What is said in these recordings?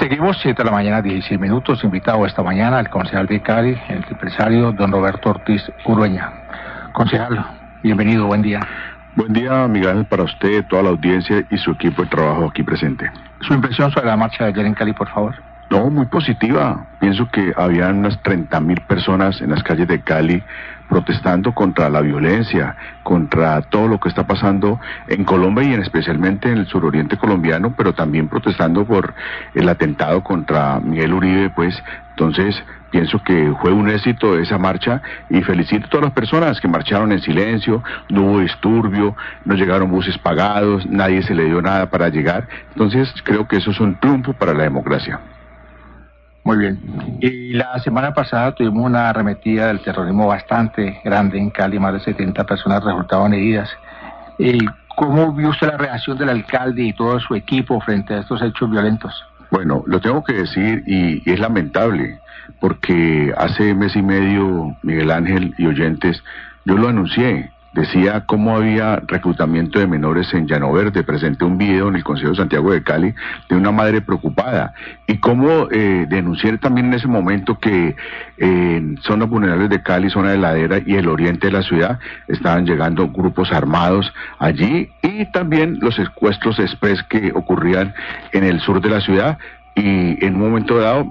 Seguimos 7 de la mañana, 16 minutos. Invitado esta mañana el concejal de Cali, el empresario don Roberto Ortiz Urueña. Concejal, bienvenido, buen día. Buen día, Miguel, para usted, toda la audiencia y su equipo de trabajo aquí presente. Su impresión sobre la marcha de ayer en Cali, por favor. No, muy positiva. Pienso que habían unas 30.000 personas en las calles de Cali protestando contra la violencia, contra todo lo que está pasando en Colombia y especialmente en el suroriente colombiano, pero también protestando por el atentado contra Miguel Uribe, pues. Entonces, pienso que fue un éxito esa marcha y felicito a todas las personas que marcharon en silencio, no hubo disturbio, no llegaron buses pagados, nadie se le dio nada para llegar. Entonces, creo que eso es un triunfo para la democracia. Muy bien. Y la semana pasada tuvimos una arremetida del terrorismo bastante grande en Cali, más de 70 personas resultaron heridas. ¿Cómo vio usted la reacción del alcalde y todo su equipo frente a estos hechos violentos? Bueno, lo tengo que decir y es lamentable, porque hace mes y medio, Miguel Ángel y oyentes, yo lo anuncié. Decía cómo había reclutamiento de menores en Llano Verde. Presenté un video en el Consejo de Santiago de Cali de una madre preocupada y cómo denuncié también en ese momento que en zonas vulnerables de Cali, zona de Ladera y el oriente de la ciudad estaban llegando grupos armados allí y también los secuestros express que ocurrían en el sur de la ciudad y en un momento dado,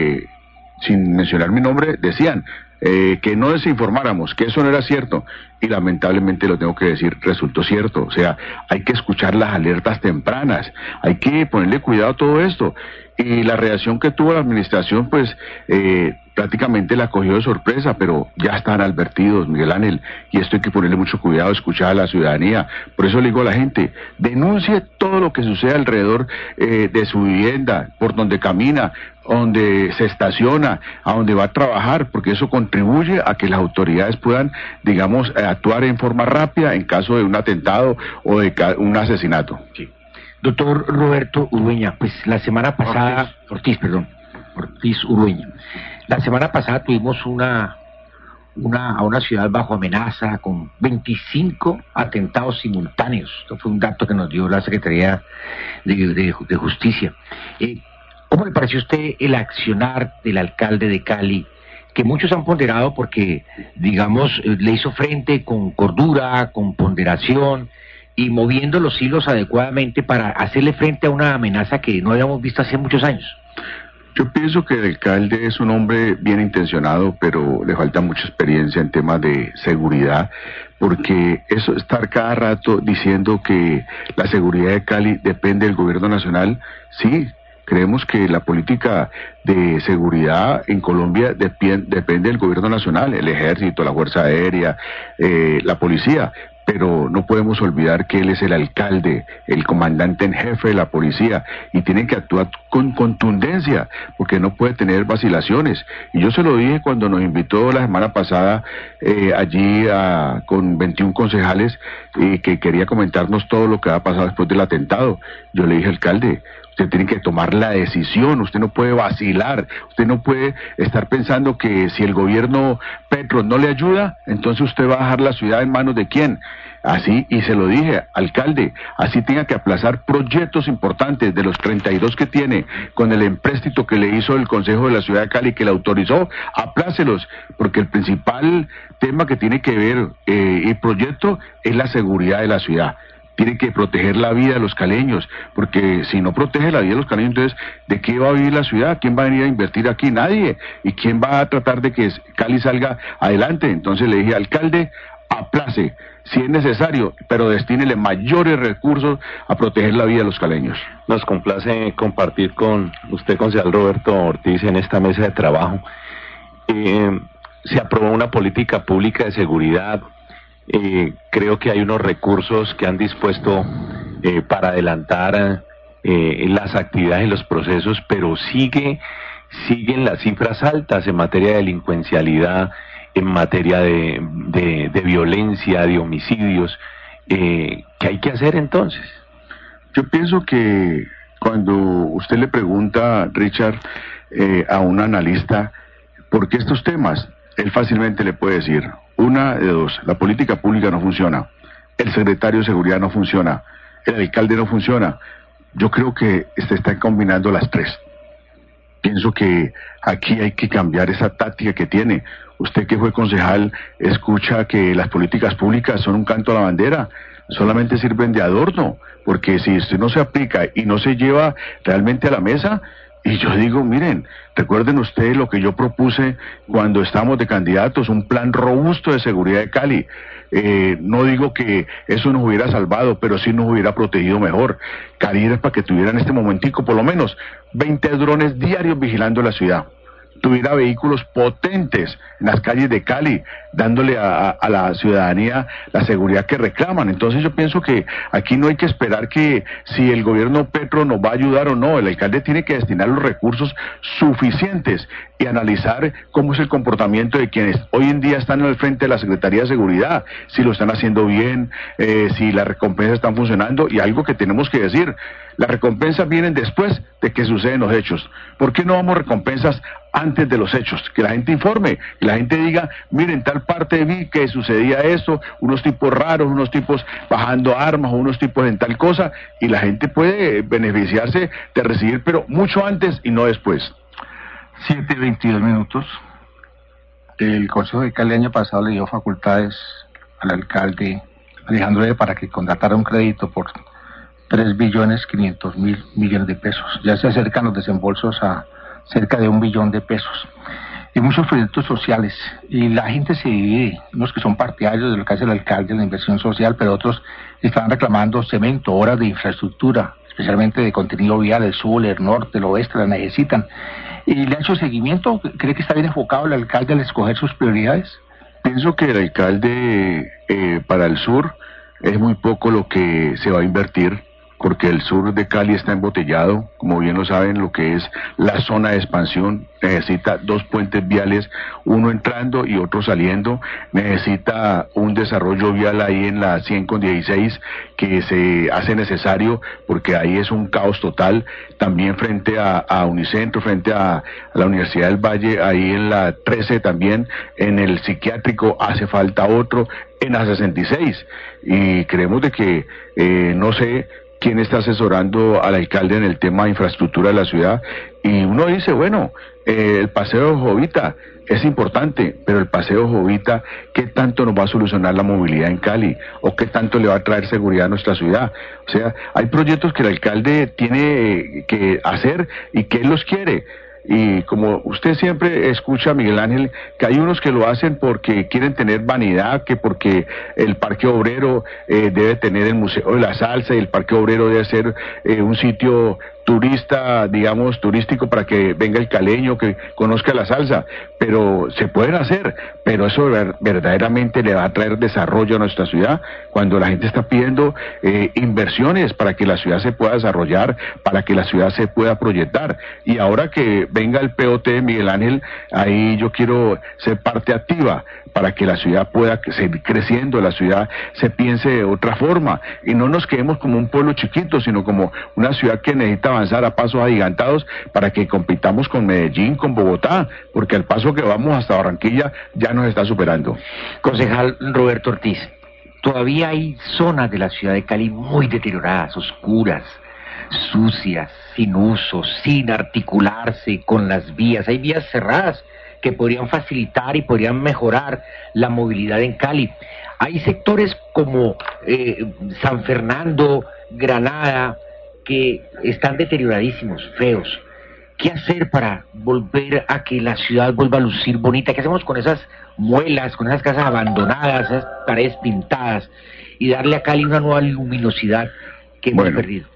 sin mencionar mi nombre, decían que no desinformáramos, que eso no era cierto, y lamentablemente lo tengo que decir, resultó cierto. O sea, hay que escuchar las alertas tempranas, hay que ponerle cuidado a todo esto, y la reacción que tuvo la administración, pues, prácticamente la cogió de sorpresa, pero ya están advertidos, Miguel Ángel, y esto hay que ponerle mucho cuidado, escuchar a la ciudadanía. Por eso le digo a la gente, denuncie todo lo que sucede alrededor de su vivienda, por donde camina, donde se estaciona, a donde va a trabajar, porque eso contribuye a que las autoridades puedan, digamos, actuar en forma rápida en caso de un atentado o de un asesinato. Sí. Doctor Roberto Urueña, pues la semana pasada, Ortiz Urueña, la semana pasada tuvimos a una ciudad bajo amenaza con 25 atentados simultáneos. Esto fue un dato que nos dio la Secretaría de Justicia. ¿Cómo le pareció a usted el accionar del alcalde de Cali, que muchos han ponderado porque, digamos, le hizo frente con cordura, con ponderación y moviendo los hilos adecuadamente para hacerle frente a una amenaza que no habíamos visto hace muchos años? Yo pienso que el alcalde es un hombre bien intencionado, pero le falta mucha experiencia en temas de seguridad, porque eso estar cada rato diciendo que la seguridad de Cali depende del gobierno nacional, sí. Creemos que la política de seguridad en Colombia depende del gobierno nacional, el ejército, la fuerza aérea, la policía, pero no podemos olvidar que él es el alcalde, el comandante en jefe de la policía y tiene que actuar con contundencia porque no puede tener vacilaciones. Y yo se lo dije cuando nos invitó la semana pasada allí con 21 concejales que quería comentarnos todo lo que ha pasado después del atentado. Yo le dije, alcalde, usted tiene que tomar la decisión, usted no puede vacilar, usted no puede estar pensando que si el gobierno Petro no le ayuda, entonces usted va a dejar la ciudad en manos de quién. Así, y se lo dije, alcalde, así tenga que aplazar proyectos importantes de los 32 que tiene con el empréstito que le hizo el Consejo de la Ciudad de Cali que le autorizó, aplácelos, porque el principal tema que tiene que ver el proyecto es la seguridad de la ciudad. Tiene que proteger la vida de los caleños, porque si no protege la vida de los caleños, entonces, ¿de qué va a vivir la ciudad? ¿Quién va a venir a invertir aquí? Nadie. ¿Y quién va a tratar de que Cali salga adelante? Entonces le dije, alcalde, aplace, si es necesario, pero destínele mayores recursos a proteger la vida de los caleños. Nos complace compartir con usted, concejal Roberto Ortiz, en esta mesa de trabajo. Se aprobó una política pública de seguridad. Creo que hay unos recursos que han dispuesto para adelantar las actividades y los procesos, pero siguen las cifras altas en materia de delincuencialidad, en materia de violencia, de homicidios. ¿Qué hay que hacer entonces? Yo pienso que cuando usted le pregunta, Richard, a un analista, ¿por qué estos temas? Él fácilmente le puede decir, una de dos, la política pública no funciona, el secretario de seguridad no funciona, el alcalde no funciona. Yo creo que se están combinando las tres. Pienso que aquí hay que cambiar esa táctica que tiene. Usted que fue concejal escucha que las políticas públicas son un canto a la bandera, solamente sirven de adorno, porque si usted no se aplica y no se lleva realmente a la mesa, y yo digo, miren, recuerden ustedes lo que yo propuse cuando estábamos de candidatos, un plan robusto de seguridad de Cali. No digo que eso nos hubiera salvado, pero sí nos hubiera protegido mejor. Cali era para que tuviera en este momentico por lo menos 20 drones diarios vigilando la ciudad, tuviera vehículos potentes en las calles de Cali, dándole a la ciudadanía la seguridad que reclaman. Entonces yo pienso que aquí no hay que esperar que si el gobierno Petro nos va a ayudar o no. El alcalde tiene que destinar los recursos suficientes y analizar cómo es el comportamiento de quienes hoy en día están al frente de la Secretaría de Seguridad, si lo están haciendo bien, si las recompensas están funcionando. Y algo que tenemos que decir, las recompensas vienen después de que suceden los hechos. ¿Por qué no damos recompensas antes de los hechos? Que la gente informe, que la gente diga, miren, tal parte vi que sucedía esto, unos tipos raros, unos tipos bajando armas, unos tipos en tal cosa, y la gente puede beneficiarse de recibir, pero mucho antes y no después. 7:22. El Consejo de Cali el año pasado le dio facultades al alcalde Alejandro Eder para que contratara un crédito por 3.500.000.000 de pesos. Ya se acercan los desembolsos a cerca de 1 billón de pesos. Hay muchos proyectos sociales y la gente se divide, unos que son partidarios de lo que hace el alcalde, la inversión social, pero otros están reclamando cemento, obras de infraestructura, especialmente de contenido vial, el sur, el norte, el oeste, la necesitan. ¿Y le ha hecho seguimiento? ¿Cree que está bien enfocado el alcalde al escoger sus prioridades? Pienso que el alcalde para el sur es muy poco lo que se va a invertir, porque el sur de Cali está embotellado, como bien lo saben, lo que es la zona de expansión necesita 2 puentes viales, uno entrando y otro saliendo, necesita un desarrollo vial ahí en la 100/16 que se hace necesario porque ahí es un caos total, también frente a Unicentro, frente a la Universidad del Valle, ahí en la 13 también, en el psiquiátrico hace falta otro, en la 66, y creemos de que, no sé quién está asesorando al alcalde en el tema de infraestructura de la ciudad, y uno dice, bueno, el paseo Jovita es importante, pero el paseo Jovita, ¿qué tanto nos va a solucionar la movilidad en Cali? ¿O qué tanto le va a traer seguridad a nuestra ciudad? O sea, hay proyectos que el alcalde tiene que hacer y que él los quiere. Y como usted siempre escucha, Miguel Ángel, que hay unos que lo hacen porque quieren tener vanidad, que porque el Parque Obrero debe tener el Museo de la Salsa y el Parque Obrero debe ser un sitio turista, digamos, turístico para que venga el caleño, que conozca la salsa, pero se pueden hacer, pero eso verdaderamente le va a traer desarrollo a nuestra ciudad, cuando la gente está pidiendo inversiones para que la ciudad se pueda desarrollar, para que la ciudad se pueda proyectar, y ahora que venga el POT, Miguel Ángel, ahí yo quiero ser parte activa, para que la ciudad pueda seguir creciendo, la ciudad se piense de otra forma, y no nos quedemos como un pueblo chiquito, sino como una ciudad que necesita avanzar a pasos agigantados para que compitamos con Medellín, con Bogotá, porque al paso que vamos hasta Barranquilla ya nos está superando. Concejal Roberto Ortiz, todavía hay zonas de la ciudad de Cali muy deterioradas, oscuras, sucias, sin uso, sin articularse con las vías. Hay vías cerradas que podrían facilitar y podrían mejorar la movilidad en Cali. Hay sectores como San Fernando, Granada, que están deterioradísimos, feos. ¿Qué hacer para volver a que la ciudad vuelva a lucir bonita? ¿Qué hacemos con esas muelas, con esas casas abandonadas, esas paredes pintadas, y darle a Cali una nueva luminosidad que hemos perdido?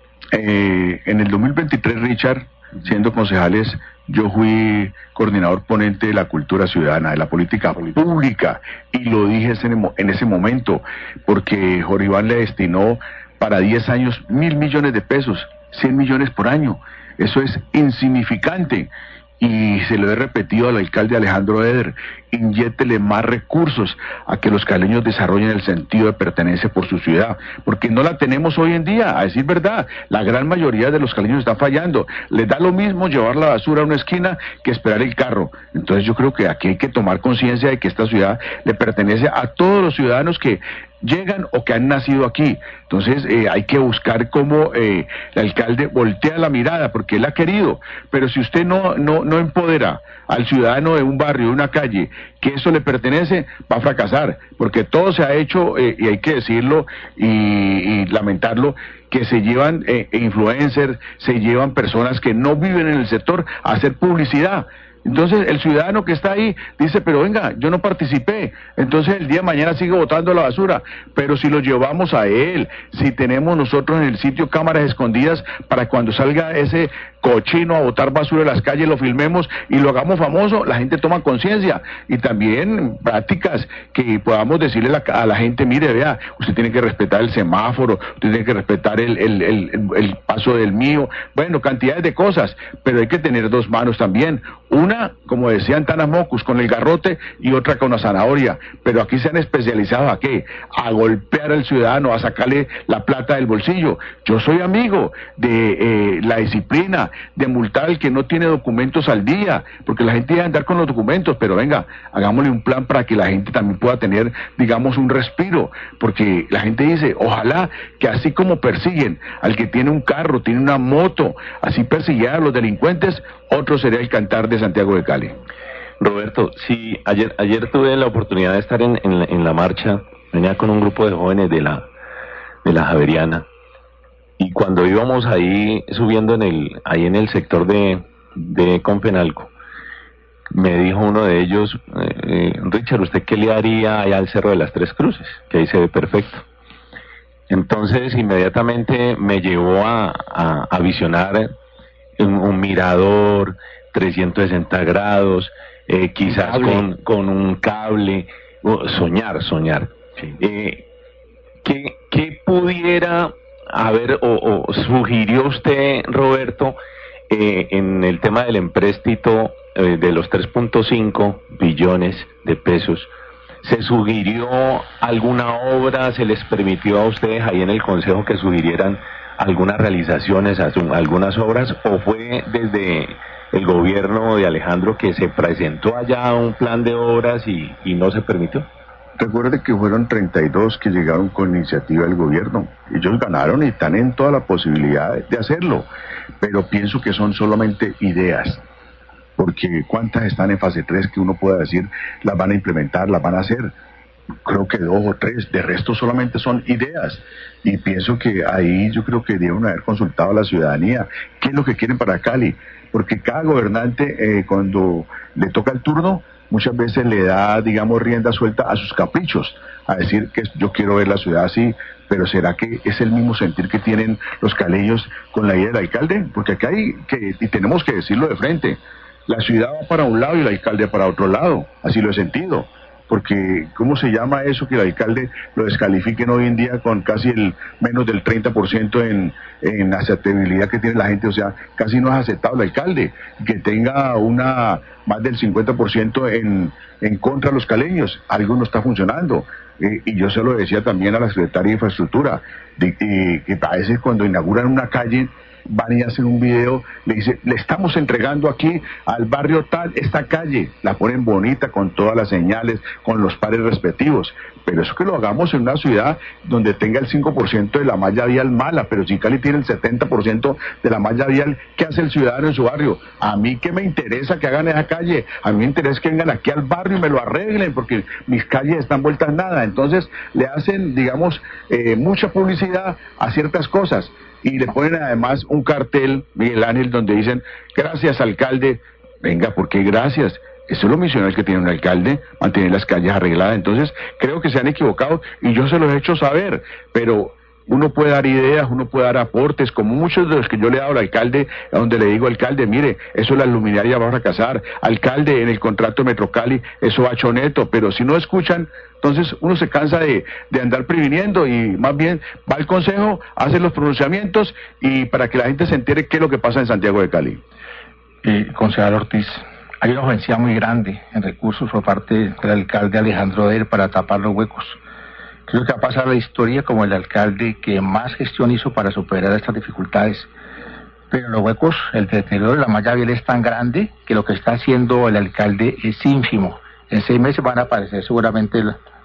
En el 2023, Richard, siendo concejales, yo fui coordinador ponente de la cultura ciudadana, de la política pública, y lo dije en ese momento, porque Jorge Iván le destinó para 10 años 1.000 millones de pesos, 100 millones por año. Eso es insignificante. Y se lo he repetido al alcalde Alejandro Eder, inyétele más recursos a que los caleños desarrollen el sentido de pertenencia por su ciudad, porque no la tenemos hoy en día, a decir verdad. La gran mayoría de los caleños están fallando. Les da lo mismo llevar la basura a una esquina que esperar el carro. Entonces yo creo que aquí hay que tomar conciencia de que esta ciudad le pertenece a todos los ciudadanos que llegan o que han nacido aquí. Entonces hay que buscar cómo el alcalde voltea la mirada, porque él ha querido, pero si usted no empodera al ciudadano de un barrio, de una calle, que eso le pertenece, va a fracasar, porque todo se ha hecho, y hay que decirlo y lamentarlo, que se llevan influencers, se llevan personas que no viven en el sector a hacer publicidad. Entonces el ciudadano que está ahí dice, pero venga, yo no participé, entonces el día de mañana sigue botando la basura, pero si lo llevamos a él, si tenemos nosotros en el sitio cámaras escondidas para cuando salga ese cochino a botar basura en las calles, lo filmemos y lo hagamos famoso, la gente toma conciencia, y también prácticas que podamos decirle a la gente, mire, vea, usted tiene que respetar el semáforo, usted tiene que respetar el paso del mío, bueno, cantidades de cosas, pero hay que tener dos manos también, una, como decían Tanas Mocus, con el garrote, y otra con la zanahoria, pero aquí se han especializado ¿a qué? A golpear al ciudadano, a sacarle la plata del bolsillo. Yo soy amigo de la disciplina, de multar al que no tiene documentos al día, porque la gente debe andar con los documentos, pero venga, hagámosle un plan para que la gente también pueda tener, digamos, un respiro, porque la gente dice, ojalá que así como persiguen al que tiene un carro, tiene una moto, así persiguieran a los delincuentes, otro sería el Cantar de Santiago de Cali. Roberto, sí, ayer tuve la oportunidad de estar en la marcha, venía con un grupo de jóvenes de la Javeriana, y cuando íbamos ahí subiendo ahí en el sector de Compenalco, me dijo uno de ellos, Richard, ¿usted qué le haría allá al Cerro de las Tres Cruces? Que ahí se ve perfecto. Entonces inmediatamente me llevó a visionar un mirador, 360 grados, quizás con un cable, soñar. Sí. ¿Qué pudiera haber o sugirió usted, Roberto, en el tema del empréstito de los 3.5 billones de pesos? ¿Se sugirió alguna obra? ¿Se les permitió a ustedes ahí en el Consejo que sugirieran algunas realizaciones, algunas obras? ¿O fue desde el gobierno de Alejandro que se presentó allá un plan de obras y no se permitió? Recuerde que fueron 32 que llegaron con iniciativa del gobierno. Ellos ganaron y están en toda la posibilidad de hacerlo, pero pienso que son solamente ideas, porque ¿cuántas están en fase 3 que uno pueda decir las van a implementar, las van a hacer? Creo que 2 o 3, de resto solamente son ideas, y pienso que ahí yo creo que debieron haber consultado a la ciudadanía qué es lo que quieren para Cali, porque cada gobernante cuando le toca el turno muchas veces le da, digamos, rienda suelta a sus caprichos, a decir que yo quiero ver la ciudad así, pero ¿será que es el mismo sentir que tienen los caleños con la idea del alcalde? Porque acá y tenemos que decirlo de frente, la ciudad va para un lado y el alcalde para otro lado, así lo he sentido, porque ¿cómo se llama eso que el alcalde lo descalifiquen hoy en día con casi el menos del 30% en aceptabilidad que tiene la gente? O sea, casi no es aceptable el alcalde, que tenga más del 50% en contra de los caleños, algo no está funcionando. Y yo se lo decía también a la secretaria de Infraestructura, que a veces cuando inauguran una calle van y hacen un video, le dice, le estamos entregando aquí al barrio tal esta calle, la ponen bonita con todas las señales, con los pares respectivos, pero eso que lo hagamos en una ciudad donde tenga el 5% de la malla vial mala, pero si Cali tiene el 70% de la malla vial, ¿qué hace el ciudadano en su barrio? A mí que me interesa que hagan esa calle, a mí me interesa que vengan aquí al barrio y me lo arreglen, porque mis calles están vueltas nada. Entonces le hacen, digamos, mucha publicidad a ciertas cosas, y le ponen además un cartel, Miguel Ángel, donde dicen, gracias alcalde. Venga, ¿por qué gracias? Eso es lo misional que tiene un alcalde, mantener las calles arregladas. Entonces creo que se han equivocado y yo se los he hecho saber, pero uno puede dar ideas, uno puede dar aportes, como muchos de los que yo le he dado al alcalde, donde le digo, alcalde, mire, eso la luminaria va a fracasar, alcalde, en el contrato de Metro Cali, eso va choneto, pero si no escuchan, entonces uno se cansa de andar previniendo y más bien va al consejo, hace los pronunciamientos y para que la gente se entere qué es lo que pasa en Santiago de Cali. Concejal Ortiz, hay una ofensiva muy grande en recursos por parte del alcalde Alejandro Der para tapar los huecos. Creo que va a pasar a la historia como el alcalde que más gestión hizo para superar estas dificultades. Pero los huecos, el deterioro de la malla vial es tan grande que lo que está haciendo el alcalde es ínfimo. En 6 meses van a aparecer seguramente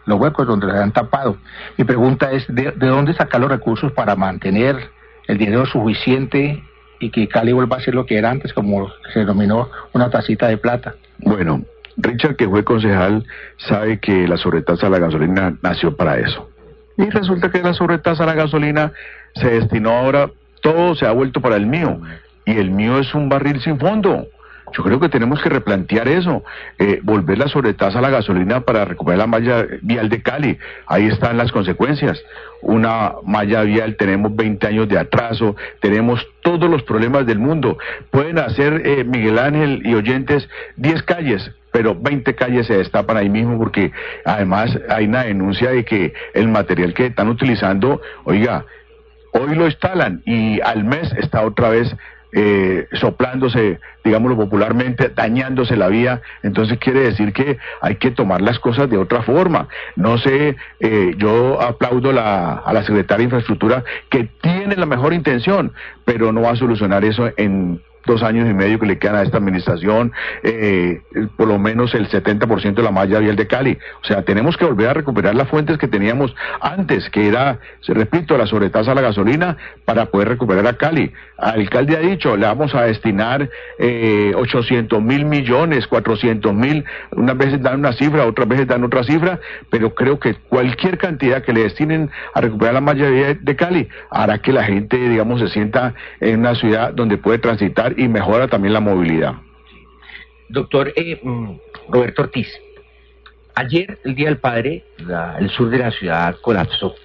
los huecos donde les han tapado. Mi pregunta es, ¿de dónde sacar los recursos para mantener el dinero suficiente y que Cali vuelva a ser lo que era antes, como se denominó una tacita de plata? Bueno, Richard, que fue concejal, sabe que la sobretasa a la gasolina nació para eso. Y resulta que la sobretasa a la gasolina se destinó ahora, todo se ha vuelto para el mío. Y el mío es un barril sin fondo. Yo creo que tenemos que replantear eso, volver la sobretasa a la gasolina para recuperar la malla vial de Cali. Ahí están las consecuencias. Una malla vial, tenemos 20 años de atraso, tenemos todos los problemas del mundo. Pueden hacer, Miguel Ángel y oyentes, 10 calles, pero 20 calles se destapan ahí mismo porque además hay una denuncia de que el material que están utilizando, oiga, hoy lo instalan y al mes está otra vez soplándose, digámoslo popularmente, dañándose la vía. Entonces quiere decir que hay que tomar las cosas de otra forma. No sé, yo aplaudo a la secretaria de Infraestructura que tiene la mejor intención, pero no va a solucionar eso en 2 años y medio que le quedan a esta administración, por lo menos el 70% de la malla vial de Cali. O sea, tenemos que volver a recuperar las fuentes que teníamos antes, que era, repito, la sobretasa a la gasolina, para poder recuperar a Cali. El alcalde ha dicho, le vamos a destinar 800.000 millones, 400.000, unas veces dan una cifra, otras veces dan otra cifra, pero creo que cualquier cantidad que le destinen a recuperar la malla vial de Cali hará que la gente, digamos, se sienta en una ciudad donde puede transitar y mejora también la movilidad. Doctor Roberto Ortiz, ayer, el Día del Padre, el sur de la ciudad colapsó.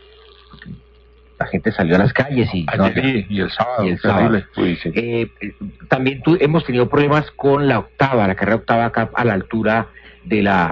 La gente salió a las calles y el sábado. Y el sábado. También hemos tenido problemas con la carrera octava acá a la altura de la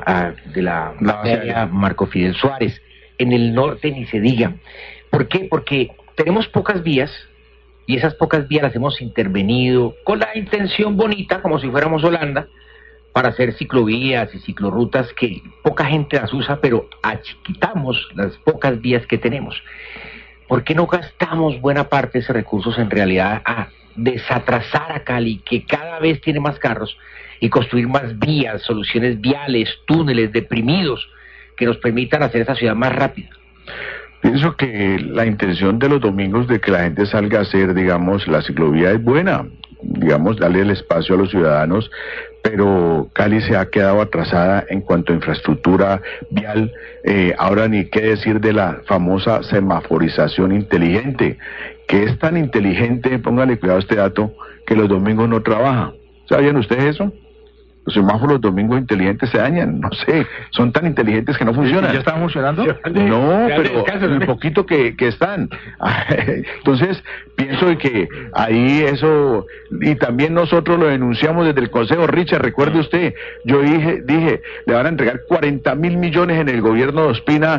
arteria Marco Fidel Suárez. En el norte ni se diga. ¿Por qué? Porque tenemos pocas vías. Y esas pocas vías las hemos intervenido con la intención bonita, como si fuéramos Holanda, para hacer ciclovías y ciclorrutas que poca gente las usa, pero achiquitamos las pocas vías que tenemos. ¿Por qué no gastamos buena parte de esos recursos en realidad a desatrasar a Cali, que cada vez tiene más carros, y construir más vías, soluciones viales, túneles deprimidos, que nos permitan hacer esa ciudad más rápida? Pienso que la intención de los domingos de que la gente salga a hacer, digamos, la ciclovía es buena, digamos, darle el espacio a los ciudadanos, pero Cali se ha quedado atrasada en cuanto a infraestructura vial. Ahora ni qué decir de la famosa semaforización inteligente, que es tan inteligente, póngale cuidado a este dato, que los domingos no trabaja. ¿Sabían ustedes eso? Los semáforos domingos inteligentes se dañan, no sé, son tan inteligentes que no funcionan. ¿Ya están funcionando? No, pero el poquito que están. Entonces, pienso que ahí eso, y también nosotros lo denunciamos desde el Consejo. Richard, recuerde usted, yo dije, le van a entregar 40.000 millones en el gobierno de Ospina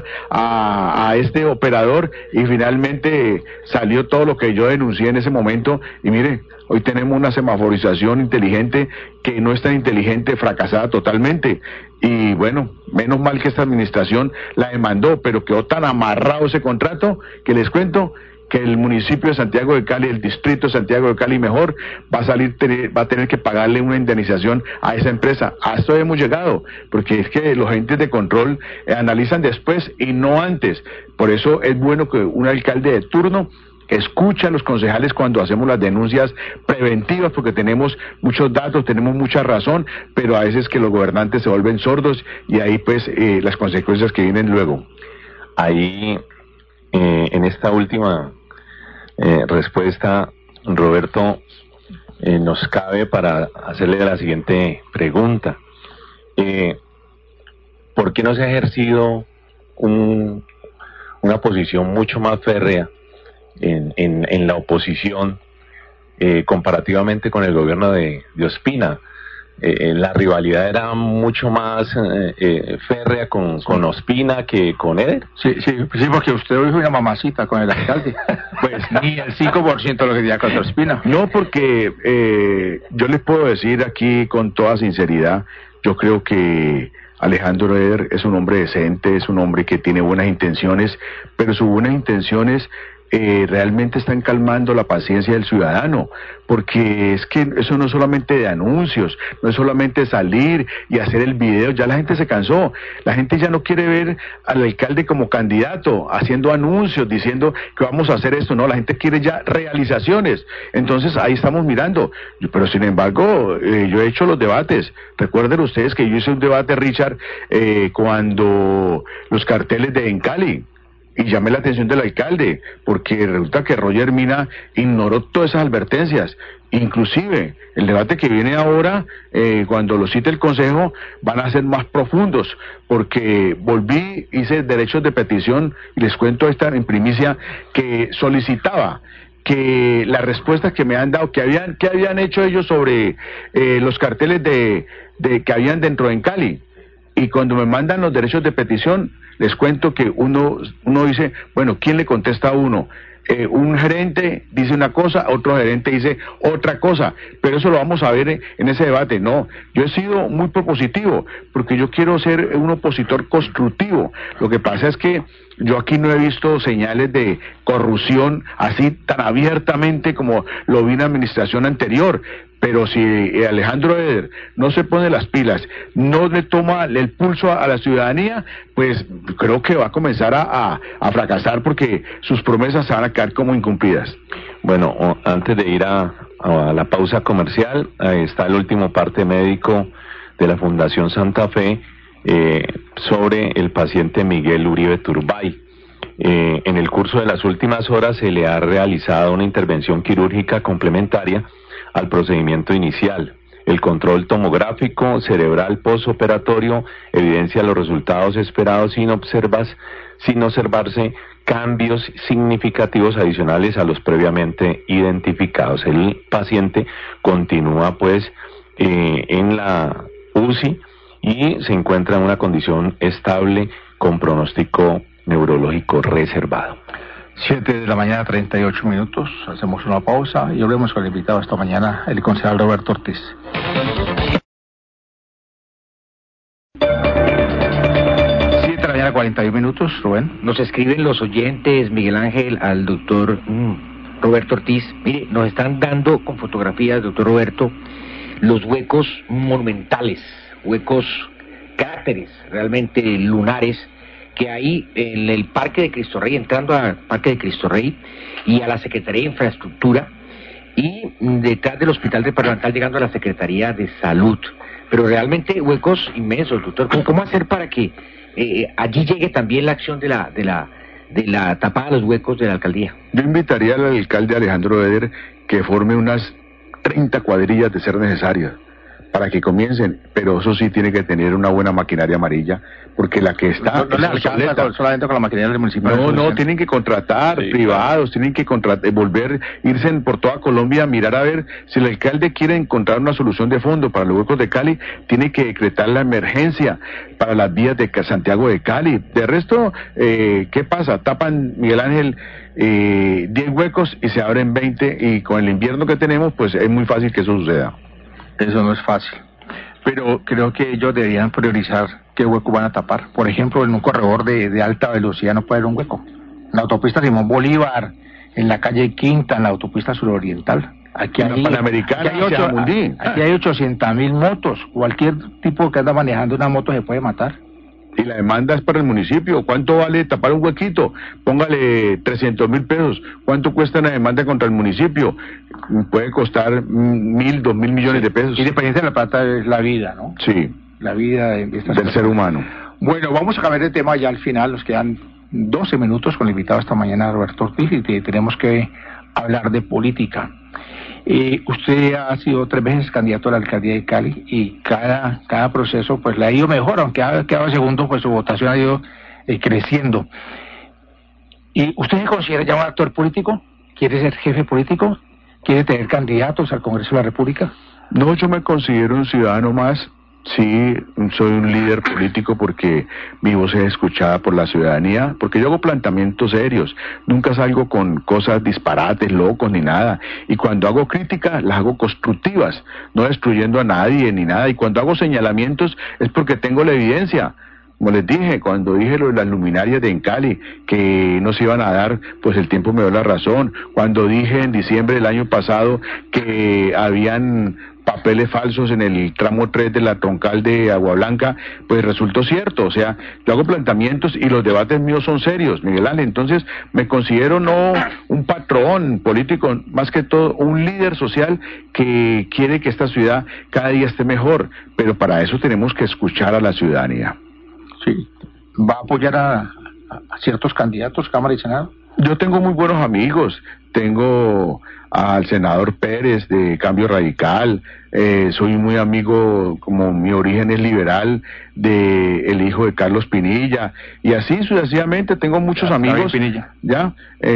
a este operador, y finalmente salió todo lo que yo denuncié en ese momento, y mire, hoy tenemos una semaforización inteligente que no es tan inteligente, fracasada totalmente. Y bueno, menos mal que esta administración la demandó, pero quedó tan amarrado ese contrato que les cuento que el municipio de Santiago de Cali, el distrito de Santiago de Cali mejor, va a tener que pagarle una indemnización a esa empresa. A esto hemos llegado, porque es que los agentes de control analizan después y no antes. Por eso es bueno que un alcalde de turno escucha a los concejales cuando hacemos las denuncias preventivas, porque tenemos muchos datos, tenemos mucha razón, pero a veces que los gobernantes se vuelven sordos, y ahí pues las consecuencias que vienen luego. Ahí, en esta última respuesta, Roberto, nos cabe para hacerle la siguiente pregunta. ¿Por qué no se ha ejercido una posición mucho más férrea en la oposición comparativamente con el gobierno de Ospina? La rivalidad era mucho más férrea con Ospina que con Eder. Sí, porque usted dijo una mamacita con el alcalde. Pues ni el 5% lo que diría con Ospina. No, porque yo les puedo decir aquí con toda sinceridad, yo creo que Alejandro Eder es un hombre decente, es un hombre que tiene buenas intenciones, pero sus buenas intenciones realmente están calmando la paciencia del ciudadano, porque es que eso no es solamente de anuncios, no es solamente salir y hacer el video, ya la gente se cansó, la gente ya no quiere ver al alcalde como candidato, haciendo anuncios, diciendo que vamos a hacer esto, no, la gente quiere ya realizaciones, entonces ahí estamos mirando, pero sin embargo, yo he hecho los debates, recuerden ustedes que yo hice un debate, Richard, cuando los carteles de en Cali, y llamé la atención del alcalde, porque resulta que Roger Mina ignoró todas esas advertencias. Inclusive, el debate que viene ahora, cuando lo cite el Consejo, van a ser más profundos, porque volví, hice derechos de petición, y les cuento esta en primicia, que solicitaba que las respuestas que me han dado, que habían hecho ellos sobre los carteles de que habían dentro en Cali, y cuando me mandan los derechos de petición, les cuento que uno dice, bueno, ¿quién le contesta a uno? Un gerente dice una cosa, otro gerente dice otra cosa, pero eso lo vamos a ver en ese debate. No, yo he sido muy propositivo, porque yo quiero ser un opositor constructivo. Lo que pasa es que yo aquí no he visto señales de corrupción así tan abiertamente como lo vi en la administración anterior. Pero si Alejandro Eder no se pone las pilas, no le toma el pulso a la ciudadanía, pues creo que va a comenzar a fracasar, porque sus promesas se van a quedar como incumplidas. Bueno, antes de ir a la pausa comercial, está el último parte médico de la Fundación Santa Fe sobre el paciente Miguel Uribe Turbay. En el curso de las últimas horas se le ha realizado una intervención quirúrgica complementaria al procedimiento inicial. El control tomográfico cerebral postoperatorio evidencia los resultados esperados sin observarse cambios significativos adicionales a los previamente identificados. El paciente continúa pues en la UCI y se encuentra en una condición estable con pronóstico neurológico reservado. 7 de la mañana, 38 minutos. Hacemos una pausa y volvemos con el invitado esta mañana, el concejal Roberto Ortiz. 7 de la mañana, 41 minutos, Rubén. Nos escriben los oyentes, Miguel Ángel, al doctor Roberto Ortiz. Mire, nos están dando con fotografías, doctor Roberto, los huecos monumentales, huecos cráteres realmente lunares que hay en el Parque de Cristo Rey, entrando al Parque de Cristo Rey y a la Secretaría de Infraestructura, y detrás del Hospital Departamental llegando a la Secretaría de Salud. Pero realmente huecos inmensos, doctor. ¿Cómo hacer para que allí llegue también la acción de la tapada de los huecos de la alcaldía? Yo invitaría al alcalde Alejandro Eder que forme unas 30 cuadrillas de ser necesarias para que comiencen, pero eso sí tiene que tener una buena maquinaria amarilla, porque la que está no le alcanza solamente con la maquinaria del municipio. No, tienen que contratar privados, claro. Tienen que irse por toda Colombia a mirar a ver si el alcalde quiere encontrar una solución de fondo para los huecos de Cali. Tiene que decretar la emergencia para las vías de Santiago de Cali. De resto, ¿qué pasa? Tapan, Miguel Ángel, 10 huecos y se abren 20, y con el invierno que tenemos, pues es muy fácil que eso suceda. Eso no es fácil, pero creo que ellos deberían priorizar qué hueco van a tapar. Por ejemplo, en un corredor de alta velocidad no puede haber un hueco. En la autopista Simón Bolívar, en la calle Quinta, en la autopista suroriental. Aquí hay, Panamericana, aquí hay 800.000 motos. Cualquier tipo que anda manejando una moto se puede matar. Y la demanda es para el municipio. ¿Cuánto vale tapar un huequito? Póngale 300.000 pesos. ¿Cuánto cuesta una demanda contra el municipio? Puede costar 1.000, 2.000 millones de pesos. Y dependiente de la plata es la vida, ¿no? Sí. La vida del ser humano. Bueno, vamos a cambiar de tema ya al final. Nos quedan 12 minutos con el invitado esta mañana, Roberto Ortiz, y tenemos que hablar de política. Usted ha sido 3 veces candidato a la alcaldía de Cali, y cada proceso pues le ha ido mejor, aunque ha quedado segundo, pues su votación ha ido creciendo. ¿Y usted se considera ya un actor político? ¿Quiere ser jefe político? ¿Quiere tener candidatos al Congreso de la República? No, yo me considero un ciudadano más. Sí, soy un líder político porque mi voz es escuchada por la ciudadanía, porque yo hago planteamientos serios, nunca salgo con cosas disparates, locos, ni nada, y cuando hago críticas, las hago constructivas, no destruyendo a nadie ni nada, y cuando hago señalamientos es porque tengo la evidencia. Como les dije, cuando dije lo de las luminarias de Cali, que no se iban a dar, pues el tiempo me dio la razón. Cuando dije en diciembre del año pasado que habían papeles falsos en el tramo 3 de la troncal de Agua Blanca, pues resultó cierto. O sea, yo hago planteamientos y los debates míos son serios, Miguel Ángel. Entonces me considero no un patrón político, más que todo un líder social que quiere que esta ciudad cada día esté mejor, pero para eso tenemos que escuchar a la ciudadanía. Sí. ¿Va a apoyar a ciertos candidatos, Cámara y Senado? Yo tengo muy buenos amigos, tengo al senador Pérez de Cambio Radical, soy muy amigo, como mi origen es liberal, de el hijo de Carlos Pinilla, y así sucesivamente tengo muchos amigos, ya,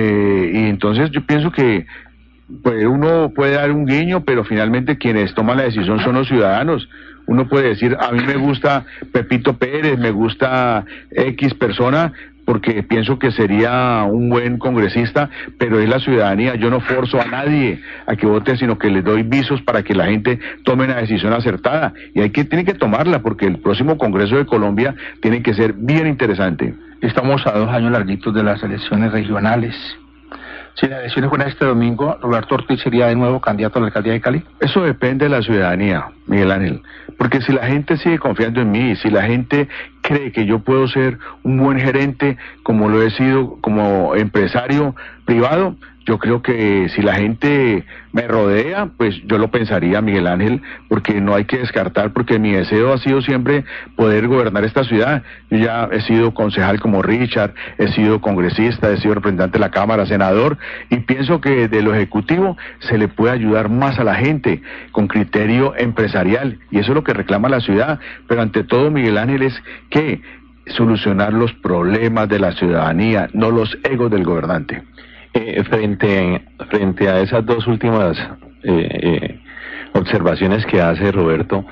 y entonces yo pienso que pues uno puede dar un guiño, pero finalmente quienes toman la decisión son los ciudadanos. Uno puede decir, a mí me gusta Pepito Pérez, me gusta X persona, porque pienso que sería un buen congresista, pero es la ciudadanía. Yo no forzo a nadie a que vote, sino que les doy visos para que la gente tome una decisión acertada. Y tiene que tomarla, porque el próximo Congreso de Colombia tiene que ser bien interesante. Estamos a 2 años larguitos de las elecciones regionales. Si las elecciones fueran este domingo, ¿Roberto Ortiz sería de nuevo candidato a la alcaldía de Cali? Eso depende de la ciudadanía, Miguel Ángel, porque si la gente sigue confiando en mí, si la gente cree que yo puedo ser un buen gerente, como lo he sido como empresario privado, yo creo que si la gente me rodea, pues yo lo pensaría, Miguel Ángel, porque no hay que descartar, porque mi deseo ha sido siempre poder gobernar esta ciudad. Yo ya he sido concejal como Richard, he sido congresista, he sido representante de la Cámara, senador, y pienso que de lo ejecutivo se le puede ayudar más a la gente con criterio empresarial, y eso es lo que reclama la ciudad. Pero ante todo, Miguel Ángel, es que solucionar los problemas de la ciudadanía, no los egos del gobernante. Frente a esas dos últimas observaciones que hace Roberto,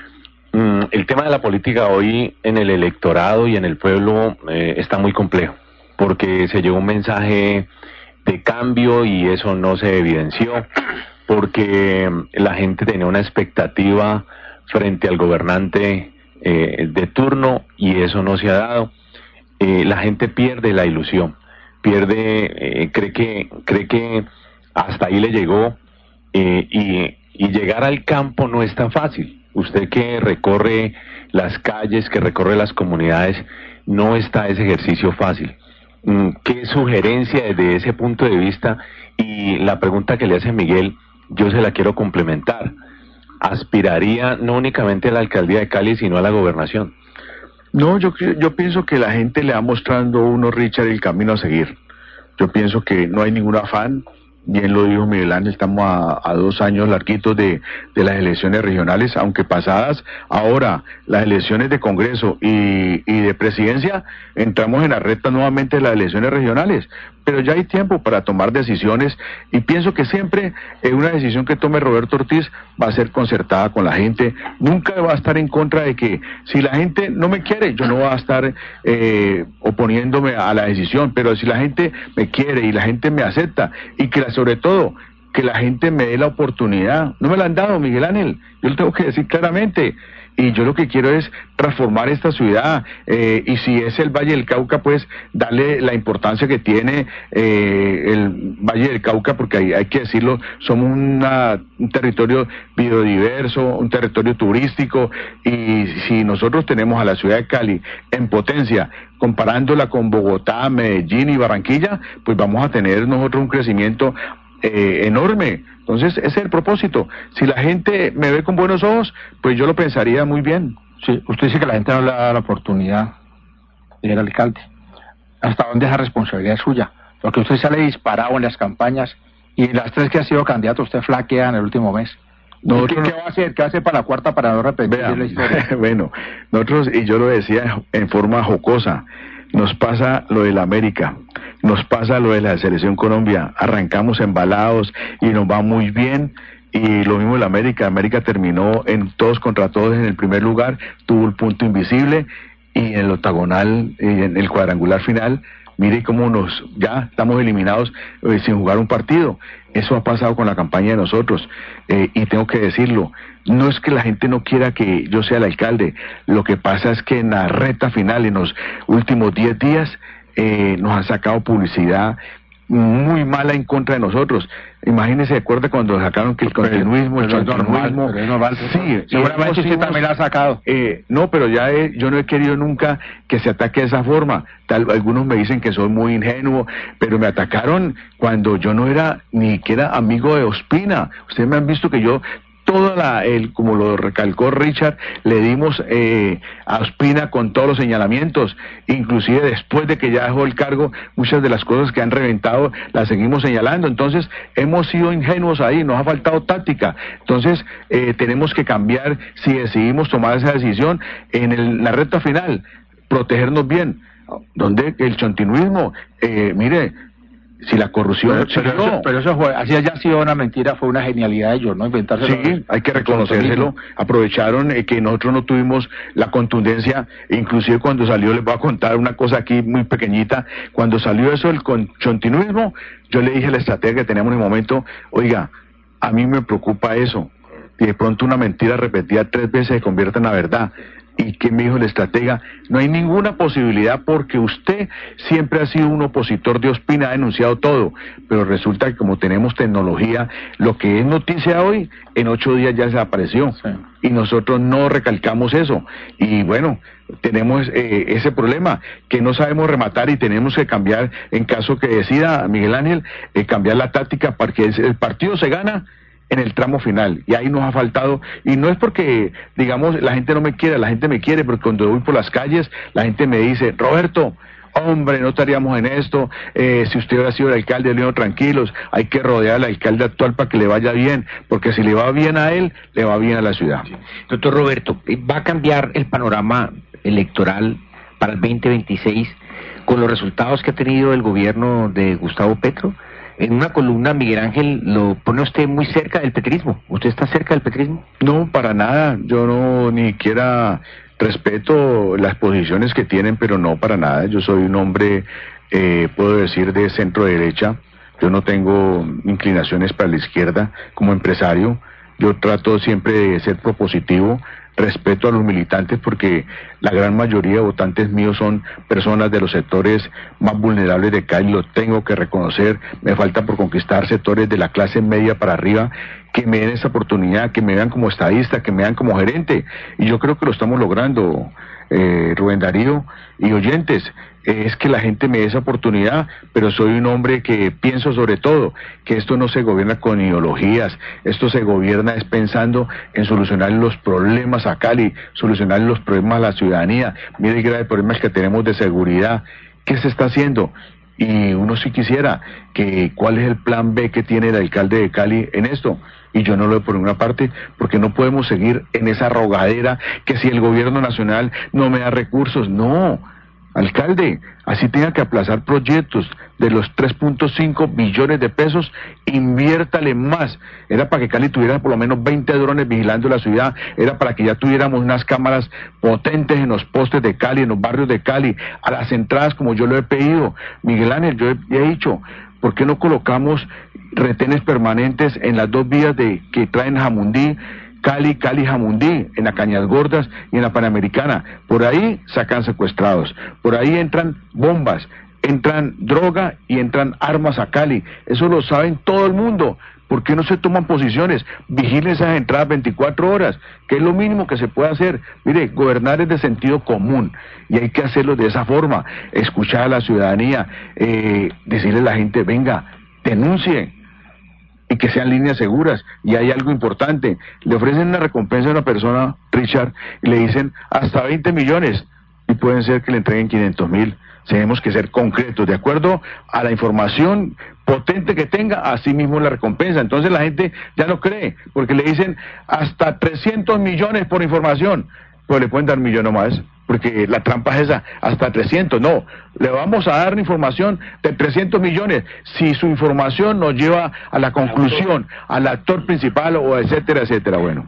el tema de la política hoy en el electorado y en el pueblo está muy complejo, porque se llevó un mensaje de cambio y eso no se evidenció, porque la gente tenía una expectativa frente al gobernante de turno y eso no se ha dado. La gente pierde la ilusión, cree que hasta ahí le llegó, y llegar al campo no es tan fácil. Usted que recorre las calles, que recorre las comunidades, no está ese ejercicio fácil. ¿Qué sugerencia desde ese punto de vista? Y la pregunta que le hace Miguel, yo se la quiero complementar. ¿Aspiraría no únicamente a la alcaldía de Cali, sino a la gobernación? No, yo pienso que la gente le va mostrando a uno, Richard, el camino a seguir. Yo pienso que no hay ningún afán, bien lo dijo Miguel Ángel, estamos a 2 años larguitos de las elecciones regionales, aunque pasadas ahora las elecciones de Congreso y de Presidencia, entramos en la recta nuevamente de las elecciones regionales, pero ya hay tiempo para tomar decisiones y pienso que siempre una decisión que tome Roberto Ortiz va a ser concertada con la gente, nunca va a estar en contra de que si la gente no me quiere, yo no voy a estar oponiéndome a la decisión, pero si la gente me quiere y la gente me acepta y que sobre todo que la gente me dé la oportunidad, no me la han dado, Miguel Ángel, yo lo tengo que decir claramente. Y yo lo que quiero es transformar esta ciudad, y si es el Valle del Cauca, pues darle la importancia que tiene el Valle del Cauca, porque hay que decirlo, somos un territorio biodiverso, un territorio turístico, y si nosotros tenemos a la ciudad de Cali en potencia, comparándola con Bogotá, Medellín y Barranquilla, pues vamos a tener nosotros un crecimiento enorme. Entonces ese es el propósito. Si la gente me ve con buenos ojos, pues yo lo pensaría muy bien. Sí, usted dice que la gente no le da la oportunidad de ser alcalde. ¿Hasta dónde es la responsabilidad suya? Porque usted sale disparado en las campañas y en las 3 que ha sido candidato usted flaquea en el último mes. ¿Qué va a hacer? ¿Qué va a hacer para la cuarta para no repetir la historia? Bueno, nosotros, y yo lo decía en forma jocosa, nos pasa lo de la América, nos pasa lo de la Selección Colombia, arrancamos embalados y nos va muy bien, y lo mismo en la América. América terminó en todos contra todos en el primer lugar, tuvo el punto invisible, y en el octagonal, en el cuadrangular final, mire cómo ya estamos eliminados sin jugar un partido. Eso ha pasado con la campaña de nosotros, y tengo que decirlo, no es que la gente no quiera que yo sea el alcalde, lo que pasa es que en la recta final, en los últimos 10 días, nos han sacado publicidad muy mala en contra de nosotros. Imagínese, acuerda cuando sacaron que el continuismo, el chantinuismo, es normal, sí, seguramente usted también la ha sacado. No, pero yo no he querido nunca que se ataque de esa forma. Algunos me dicen que soy muy ingenuo, pero me atacaron cuando yo no era ni siquiera amigo de Ospina. Ustedes me han visto que yo como lo recalcó Richard, le dimos a Ospina con todos los señalamientos, inclusive después de que ya dejó el cargo, muchas de las cosas que han reventado las seguimos señalando. Entonces hemos sido ingenuos ahí, nos ha faltado táctica. Entonces tenemos que cambiar, si decidimos tomar esa decisión en la recta final, protegernos bien, donde el chantinuismo, mire, si la corrupción... Pero eso fue, así haya sido una mentira, fue una genialidad de ellos, ¿no? Inventárselo. Sí, hay que reconocerlo. Aprovecharon que nosotros no tuvimos la contundencia, inclusive cuando salió, les voy a contar una cosa aquí muy pequeñita, cuando salió eso del continuismo, yo le dije a la estratega que teníamos en el momento, oiga, a mí me preocupa eso, y de pronto una mentira repetida 3 veces se convierta en la verdad. ¿Y qué me dijo el estratega? No hay ninguna posibilidad porque usted siempre ha sido un opositor de Ospina, ha denunciado todo, pero resulta que como tenemos tecnología, lo que es noticia hoy, en 8 días ya desapareció. Sí. Y nosotros no recalcamos eso. Y bueno, tenemos ese problema, que no sabemos rematar y tenemos que cambiar, en caso que decida Miguel Ángel, cambiar la táctica para que el partido se gana en el tramo final, y ahí nos ha faltado, y no es porque, digamos, la gente no me quiera, la gente me quiere, porque cuando voy por las calles, la gente me dice, Roberto, hombre, no estaríamos en esto, si usted hubiera sido el alcalde, le digo, tranquilos, hay que rodear al alcalde actual para que le vaya bien, porque si le va bien a él, le va bien a la ciudad. Sí. Doctor Roberto, ¿va a cambiar el panorama electoral para el 2026 con los resultados que ha tenido el gobierno de Gustavo Petro? En una columna, Miguel Ángel lo pone usted muy cerca del petrismo. ¿Usted está cerca del petrismo? No, para nada. Yo no ni siquiera respeto las posiciones que tienen, pero no para nada. Yo soy un hombre, puedo decir, de centro derecha. Yo no tengo inclinaciones para la izquierda como empresario. Yo trato siempre de ser propositivo. Respeto a los militantes porque la gran mayoría de votantes míos son personas de los sectores más vulnerables de Cali, lo tengo que reconocer. Me falta por conquistar sectores de la clase media para arriba que me den esa oportunidad, que me vean como estadista, que me vean como gerente, y yo creo que lo estamos logrando, Rubén Darío y oyentes. Es que la gente me dé esa oportunidad, pero soy un hombre que pienso sobre todo que esto no se gobierna con ideologías, esto se gobierna es pensando en solucionar los problemas a Cali, solucionar los problemas a la ciudadanía. Mire el grave problemas que tenemos de seguridad. ¿Qué se está haciendo? Y uno sí quisiera que cuál es el plan B que tiene el alcalde de Cali en esto. Y yo no lo veo por ninguna parte, porque no podemos seguir en esa rogadera que si el gobierno nacional no me da recursos. No, alcalde, así tenga que aplazar proyectos de los 3.5 billones de pesos, inviértale más. Era para que Cali tuviera por lo menos 20 drones vigilando la ciudad, era para que ya tuviéramos unas cámaras potentes en los postes de Cali, en los barrios de Cali, a las entradas como yo lo he pedido. Miguel Ángel, yo he dicho, ¿por qué no colocamos retenes permanentes en las 2 vías que traen Jamundí, Cali, Jamundí, en las Cañas Gordas y en la Panamericana? Por ahí sacan secuestrados, por ahí entran bombas, entran droga y entran armas a Cali. Eso lo saben todo el mundo. ¿Por qué no se toman posiciones? Vigilen esas entradas 24 horas, que es lo mínimo que se puede hacer. Mire, gobernar es de sentido común y hay que hacerlo de esa forma. Escuchar a la ciudadanía, decirle a la gente, venga, denuncie, y que sean líneas seguras. Y hay algo importante, le ofrecen una recompensa a una persona, Richard, y le dicen hasta 20 millones, y pueden ser que le entreguen 500.000. Tenemos que ser concretos, de acuerdo a la información potente que tenga, así mismo la recompensa. Entonces la gente ya no cree, porque le dicen hasta 300 millones por información, pues le pueden dar 1 millón o más, porque la trampa es esa, hasta 300, no, le vamos a dar información de 300 millones, si su información nos lleva a la conclusión, al actor principal, o etcétera, etcétera. Bueno.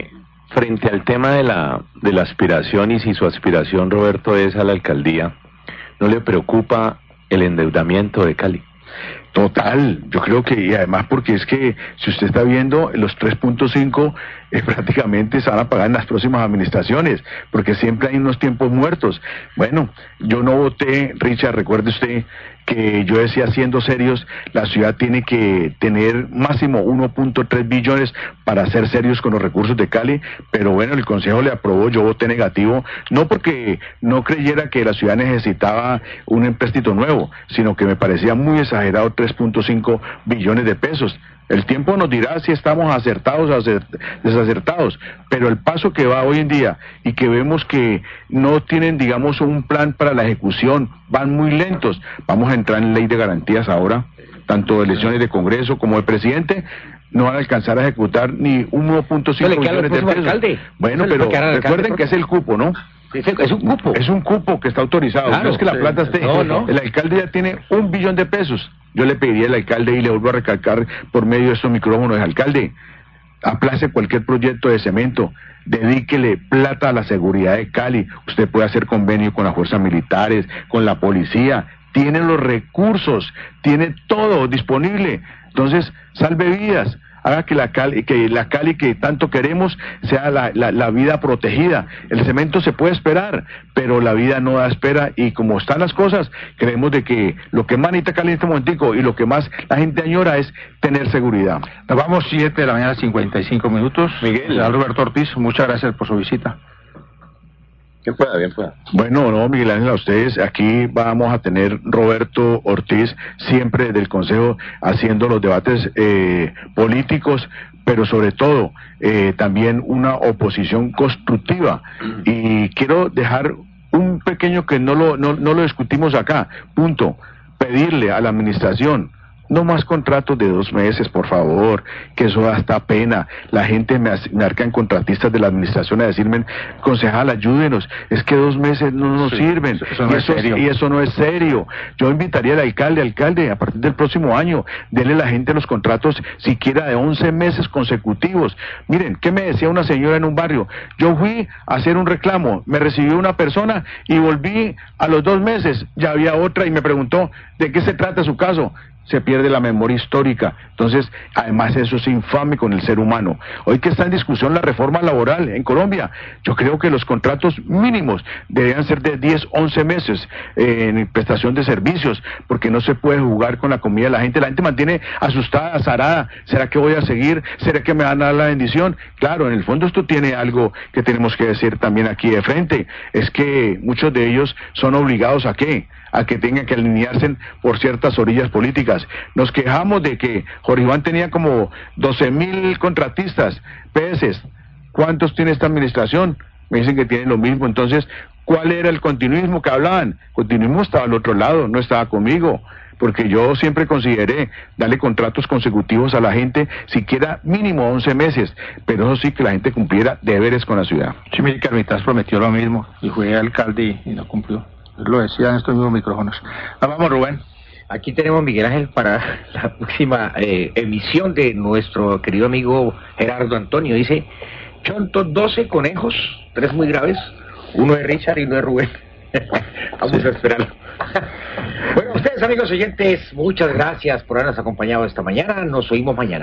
Frente al tema de la aspiración, y si su aspiración, Roberto, es a la alcaldía, ¿no le preocupa el endeudamiento de Cali. Total, yo creo que, y además porque es que si usted está viendo los 3.5 prácticamente se van a pagar en las próximas administraciones, porque siempre hay unos tiempos muertos. Bueno, yo no voté, Richard, recuerde usted que yo decía, siendo serios, la ciudad tiene que tener máximo 1.3 billones para ser serios con los recursos de Cali, pero bueno, el Consejo le aprobó, yo voté negativo, no porque no creyera que la ciudad necesitaba un empréstito nuevo, sino que me parecía muy exagerado 3.5 billones de pesos. El tiempo nos dirá si estamos acertados o desacertados, pero el paso que va hoy en día y que vemos que no tienen, digamos, un plan para la ejecución, van muy lentos. Vamos a entrar en ley de garantías ahora, tanto de elecciones de Congreso como de presidente, no van a alcanzar a ejecutar ni 1.5 billones de pesos. Alcalde. Bueno, pero recuerden que es el cupo, ¿no? Es un cupo. Es un cupo que está autorizado, claro, no es que la plata esté. No. El alcalde ya tiene 1 billón de pesos. Yo le pediría al alcalde, y le vuelvo a recalcar por medio de estos micrófonos, alcalde, aplace cualquier proyecto de cemento, dedíquele plata a la seguridad de Cali. Usted puede hacer convenio con las fuerzas militares, con la policía, tiene los recursos, tiene todo disponible. Entonces, salve vidas. Haga que la Cali que tanto queremos sea la vida protegida. El cemento se puede esperar, pero la vida no da espera, y como están las cosas, creemos de que lo que más necesita Cali en este momentico y lo que más la gente añora es tener seguridad. Nos vamos 7 de la mañana, 55 minutos. Miguel, Roberto Ortiz, muchas gracias por su visita. Bien pueda. Bueno, no, Miguel Ángel, a ustedes, aquí vamos a tener Roberto Ortiz, siempre del Consejo, haciendo los debates políticos, pero sobre todo también una oposición constructiva. Y quiero dejar un pequeño que no lo discutimos acá, punto, pedirle a la administración, no más contratos de 2 meses, por favor, que eso da hasta pena. La gente me arcan contratistas de la administración a decirme, concejal, ayúdenos, es que 2 meses no nos sirven, y eso no es serio. Yo invitaría al alcalde, a partir del próximo año, denle a la gente los contratos siquiera de 11 meses consecutivos. Miren, ¿qué me decía una señora en un barrio? Yo fui a hacer un reclamo, me recibió una persona y volví a los 2 meses, ya había otra y me preguntó, ¿de qué se trata su caso? Se pierde la memoria histórica. Entonces, además eso es infame con el ser humano. Hoy que está en discusión la reforma laboral en Colombia, yo creo que los contratos mínimos deberían ser de 10, 11 meses en prestación de servicios, porque no se puede jugar con la comida de la gente. La gente mantiene asustada, azarada. ¿Será que voy a seguir? ¿Será que me van a dar la bendición? Claro, en el fondo esto tiene algo que tenemos que decir también aquí de frente. Es que muchos de ellos son obligados ¿a qué? A que tengan que alinearse por ciertas orillas políticas. Nos quejamos de que Jorge Iván tenía como 12.000 contratistas, PS. ¿Cuántos tiene esta administración? Me dicen que tienen lo mismo. Entonces, ¿cuál era el continuismo que hablaban? Continuismo estaba al otro lado, no estaba conmigo, porque yo siempre consideré darle contratos consecutivos a la gente, siquiera mínimo 11 meses, pero eso sí, que la gente cumpliera deberes con la ciudad. Sí, mire, Carmitas prometió lo mismo, y fue alcalde y no cumplió. Lo decía en estos mismos micrófonos. Vamos, Rubén. Aquí tenemos, Miguel Ángel, para la próxima emisión de nuestro querido amigo Gerardo Antonio. Dice, Chonto, 12 conejos, 3 muy graves, 1 de Richard y 1 de Rubén. Vamos a esperarlo. Bueno, ustedes, amigos oyentes, muchas gracias por habernos acompañado esta mañana. Nos oímos mañana.